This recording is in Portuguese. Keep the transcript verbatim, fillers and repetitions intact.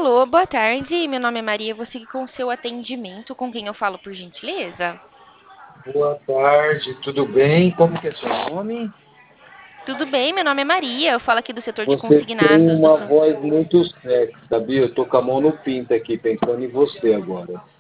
Alô, boa tarde. Meu nome é Maria. Vou seguir com o seu atendimento. Com quem eu falo, por gentileza? Boa tarde, tudo bem? Como que é seu nome? Tudo bem, meu nome é Maria. Eu falo aqui do setor de Você tem consignados do uma Sam. voz muito sexy, sabia? Eu tô com a mão no pinto aqui, pensando em você agora.